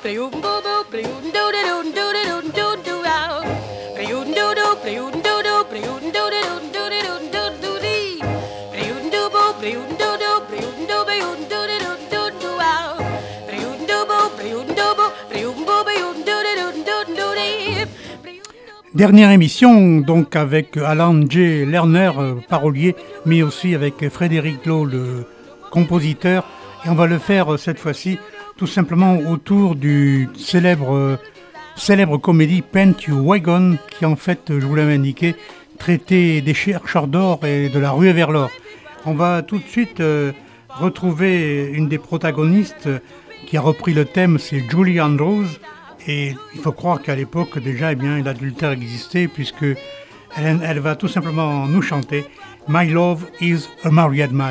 Dernière émission, donc avec Alan J. Lerner, parolier, mais aussi avec Frédéric Lowe, le compositeur. Et on va le faire cette fois-ci tout simplement autour du célèbre comédie Paint Your Wagon, qui en fait, je vous l'avais indiqué, traitait des chercheurs d'or et de la ruée vers l'or. On va tout de suite retrouver une des protagonistes qui a repris le thème, c'est Julie Andrews. Et il faut croire qu'à l'époque, déjà, eh bien, l'adultère existait, puisque elle va tout simplement nous chanter « My Love is a Married Man ».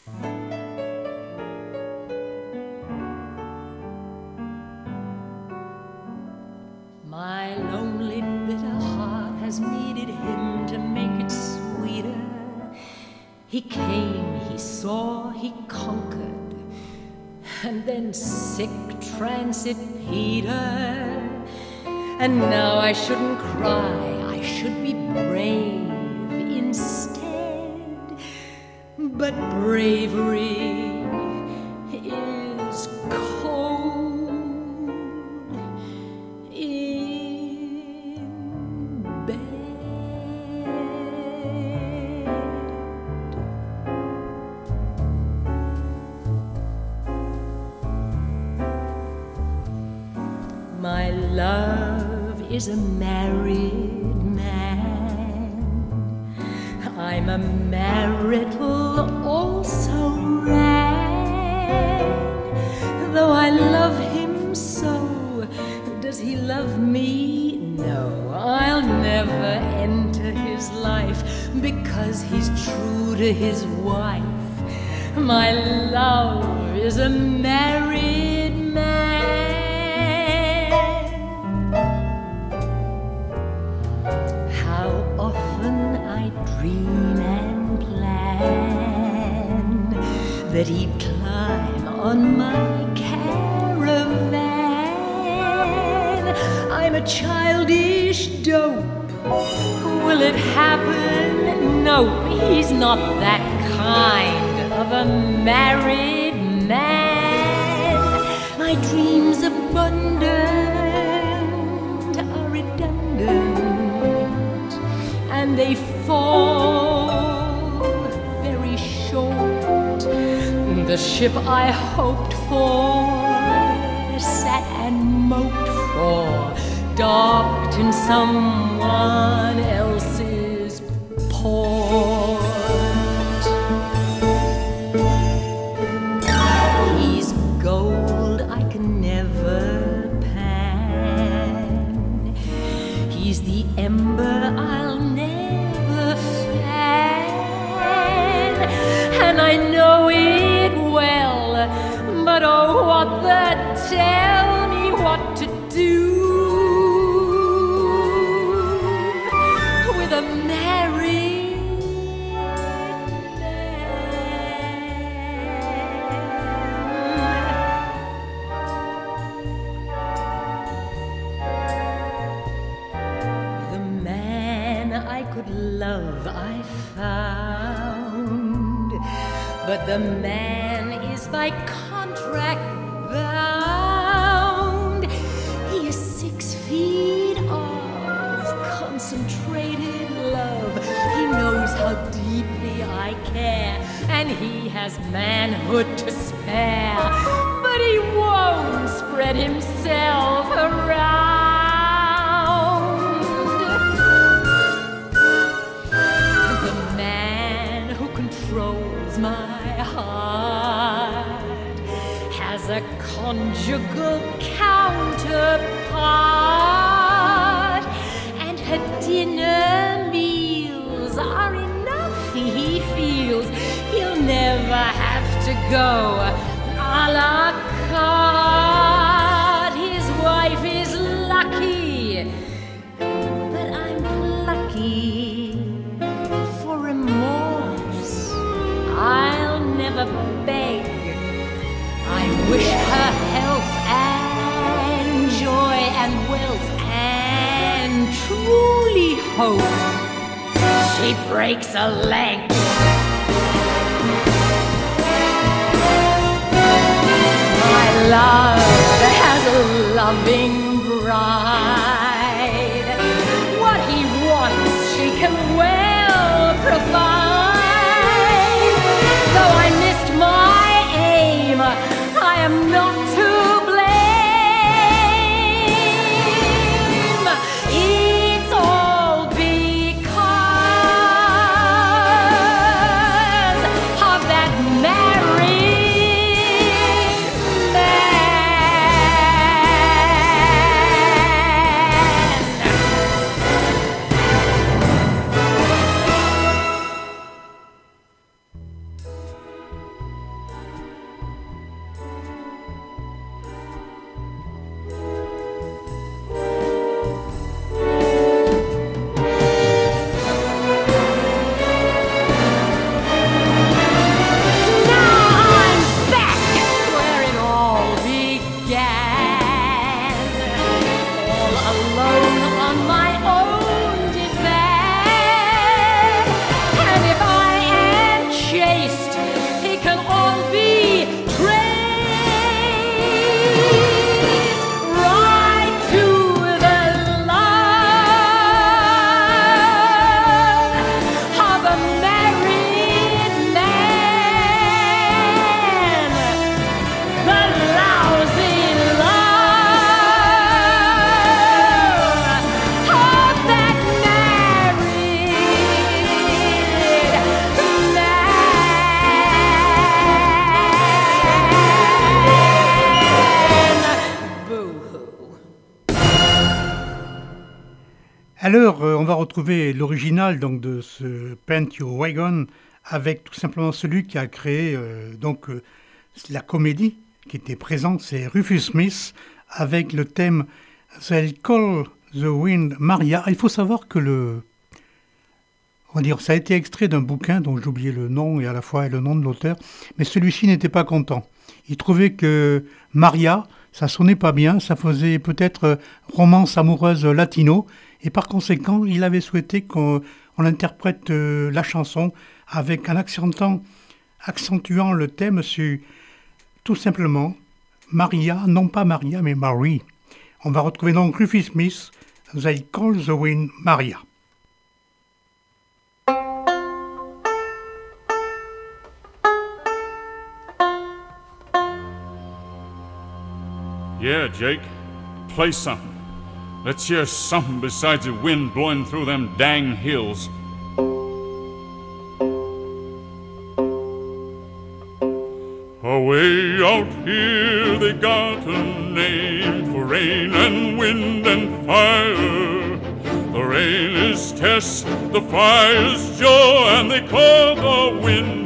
My lonely, bitter heart has needed him to make it sweeter. He came, he saw, he conquered. And then sick transit Peter. And now I shouldn't cry, I should be brave instead. But bravery is cold in bed. My love is a married man. I'm a marital also ran. Though I love him so, does he love me? No, I'll never enter his life because he's true to his wife. My love is a married man. Dream and plan that he'd climb on my caravan. I'm a childish dope. Will it happen? Nope, he's not that kind of a married man. My dreams abundant are redundant, and they fall very short. The ship I hoped for, sat and moped for, docked in someone else's port. He's gold I can never pan. He's the ember I'll never fan, and I know it well, but oh, what the tell me what to do with a married man. The man I could love I found, but the man is by contract bound. He is 6 feet of concentrated love. He knows how deeply I care, and he has manhood to spare, but he won't spread himself around. The man who controls my heart has a conjugal counterpart, and her dinner meals are enough, he feels. He'll never have to go a la carte. His wife is lucky, but I'm lucky for remorse. I'll never beg. I wish her health and hope she breaks a leg. My love has a loving bride. What he wants she can well provide. Though I missed my aim, I am not to blame. It's all because of that married man. Alors, on va retrouver l'original donc de ce Paint Your Wagon avec tout simplement celui qui a créé la comédie qui était présente, c'est Rufus Smith avec le thème They'll Call the Wind Maria. Il faut savoir que ça a été extrait d'un bouquin dont j'ai oublié le nom et à la fois le nom de l'auteur, mais celui-ci n'était pas content. Il trouvait que Maria, ça sonnait pas bien, ça faisait peut-être romance amoureuse latino, et par conséquent, il avait souhaité qu'on interprète la chanson avec un accentuant le thème sur tout simplement Maria, non pas Maria, mais Marie. On va retrouver donc Rufus Smith, They Call the Wind Maria. Yeah, Jake, play something. Let's hear something besides the wind blowing through them dang hills. Away out here they got a name for rain and wind and fire. The rain is Tess, the fire is Joe, and they call the wind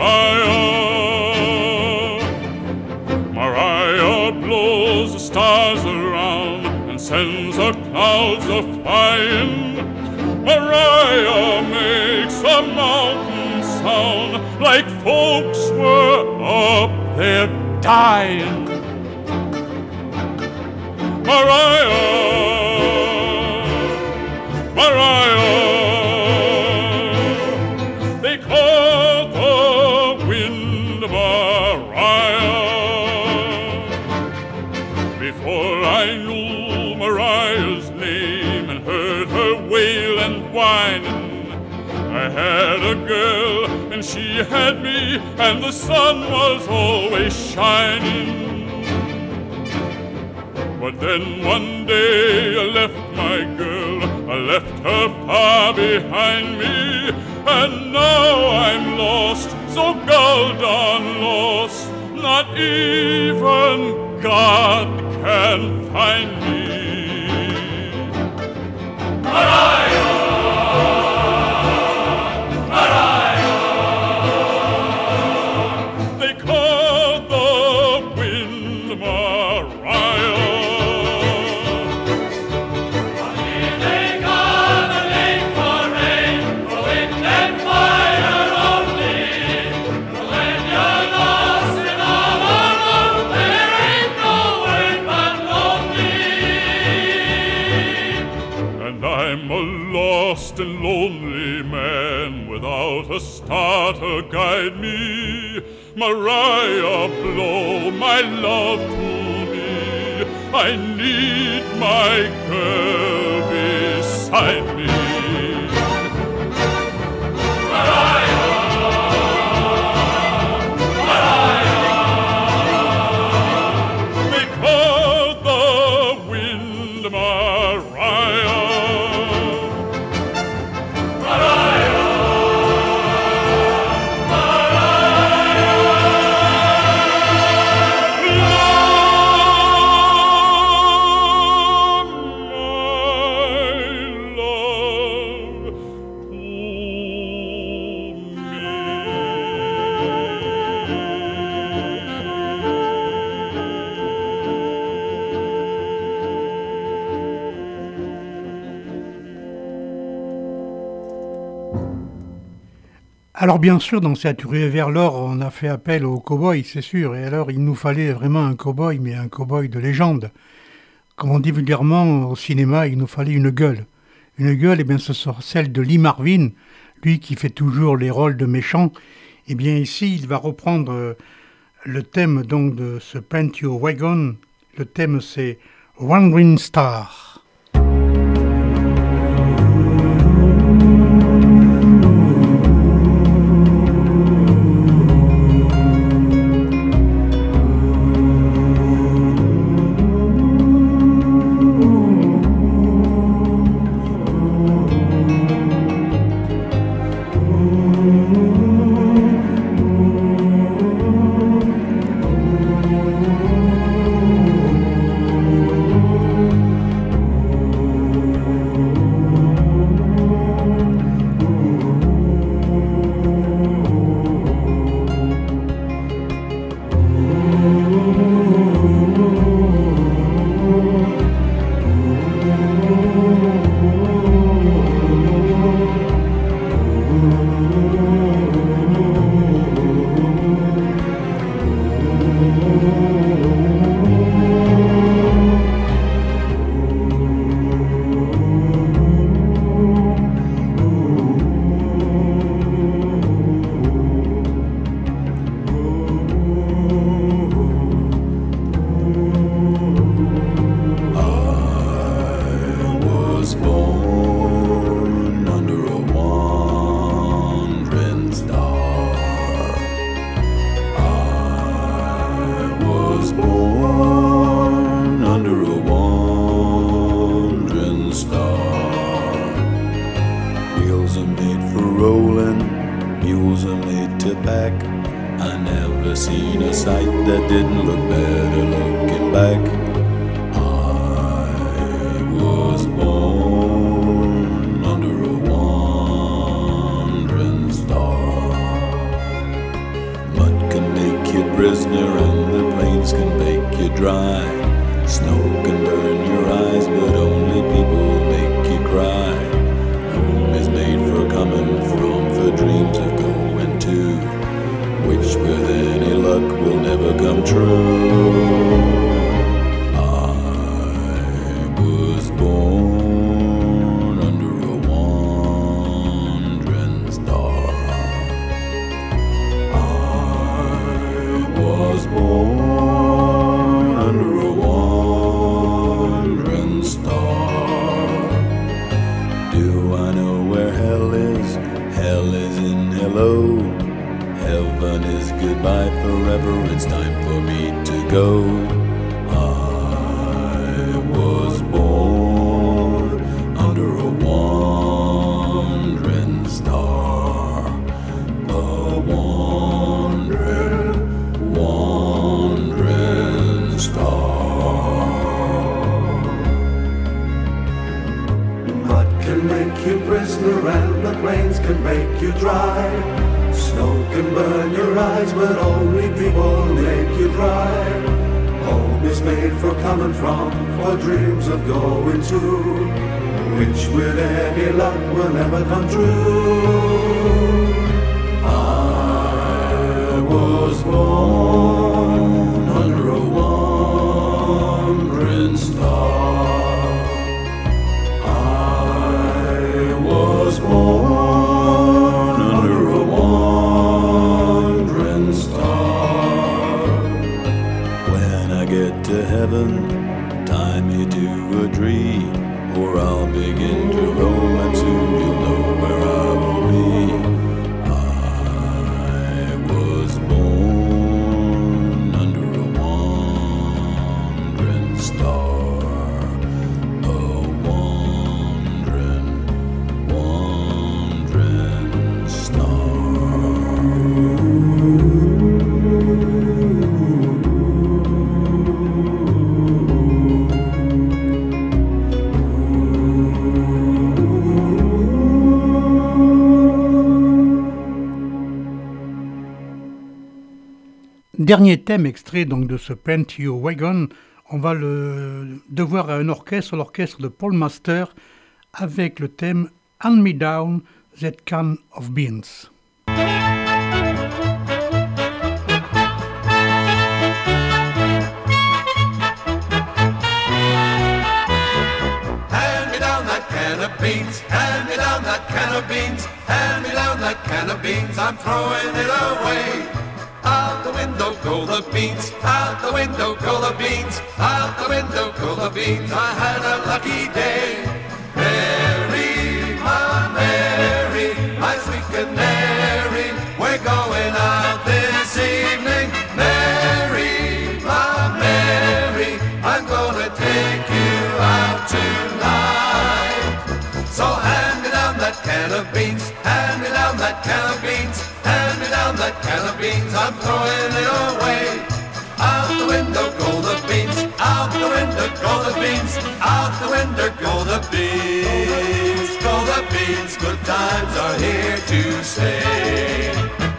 Mariah. Mariah blows the stars around and sends the clouds a-flying. Mariah makes the mountains sound like folks were up there dying. Mariah, Mariah, they call the wind Mariah. Before I knew Mariah's name and heard her wail and whining, I had a girl and she had me, and the sun was always shining. But then one day I left my girl, I left her far behind me, and now I'm lost, so gone lost, not even God can find me. Mariah! lost and lonely man without a star to guide me. Maria, blow my love to me. I need my girl beside me. Alors bien sûr, dans cette ruée vers l'or, on a fait appel aux cow-boys, c'est sûr. Et alors, il nous fallait vraiment un cow-boy, mais un cow-boy de légende. Comme on dit vulgairement au cinéma, il nous fallait une gueule. Une gueule, eh bien, ce sera celle de Lee Marvin, lui qui fait toujours les rôles de méchant. Eh bien ici, il va reprendre le thème donc de ce Paint Your Wagon. Le thème, c'est Wandering Star. get to heaven, tie me to a tree, or I'll begin to roam and soon you'll know where I will be. I was born under a wandering star, a wandering star. Dernier thème extrait donc de ce Paint Your Wagon, on va le devoir à un orchestre, l'orchestre de Paul Master, avec le thème Hand Me Down That Can of Beans. Hand me down that can of beans, hand me down that can of beans, hand me down that can of beans, I'm throwing it away. Out the window go the beans, out the window go the beans, out the window go the beans, I had a lucky day. Mary, my sweet canary, we're going out this evening. Mary, I'm gonna take you out tonight. So hand me down that can of beans, hand me down that can of beans, hand me down that can of beans, I'm throwing it away. Out the window go the beans, out the window go the beans, out the window go the beans, go the beans, good times are here to stay.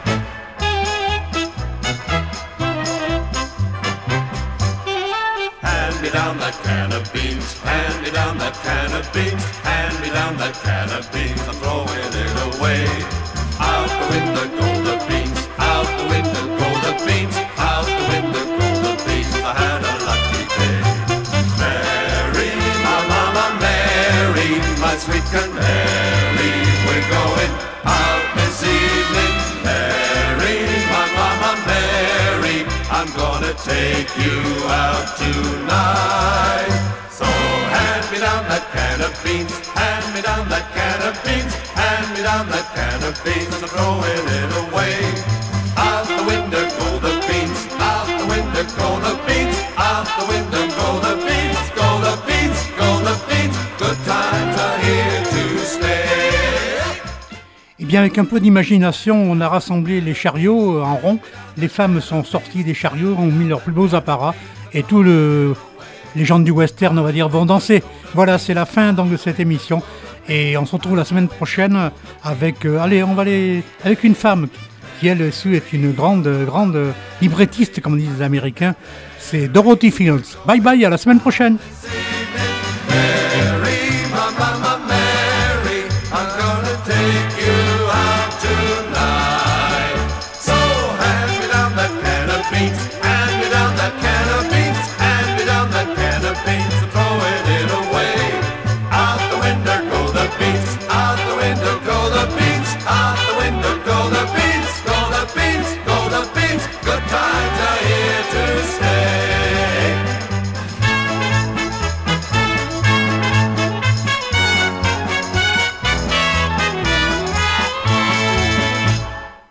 Hand me down that can of beans, hand me down that can of beans, hand me down that can of beans, I'm throwing it away. Out the window go the beans, out the window go the beans, out the window go the beans, I had a lucky day. Mary, my mama Mary, my sweet canary, we're going out this evening. Mary, my mama Mary, I'm gonna take you out tonight. So hand me down that can of beans, hand me down that can of beans, hand me down that can of beans, and I'm throwing it away. Out the window go the beans, out the window go the beans, out the window go the beans, go the beans, go the beans, good times are here to stay. Et bien avec un peu d'imagination, on a rassemblé les chariots en rond, les femmes sont sorties des chariots, ont mis leurs plus beaux apparats, et les gens du western, on va dire, vont danser. Voilà, c'est la fin donc de cette émission. Et on se retrouve la semaine prochaine avec, avec une femme qui, elle aussi, est une grande librettiste, comme disent les Américains. C'est Dorothy Fields. Bye bye, à la semaine prochaine.